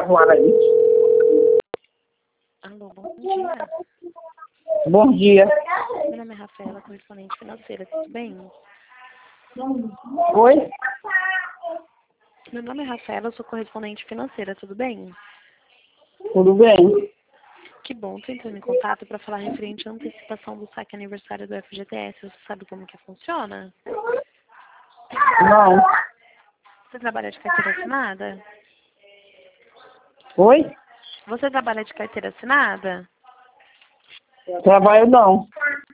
arrumar aí. Alô, bom dia. Bom dia. Meu nome é Rafaela, correspondente financeira, tudo bem? Oi? Meu nome é Rafaela, eu sou correspondente financeira, tudo bem? Tudo bem? Que bom, tô entrando em contato para falar referente à antecipação do saque aniversário do FGTS. Você sabe como que funciona? Não. Você trabalha de carteira assinada? Oi? Você trabalha de carteira assinada? Trabalho não.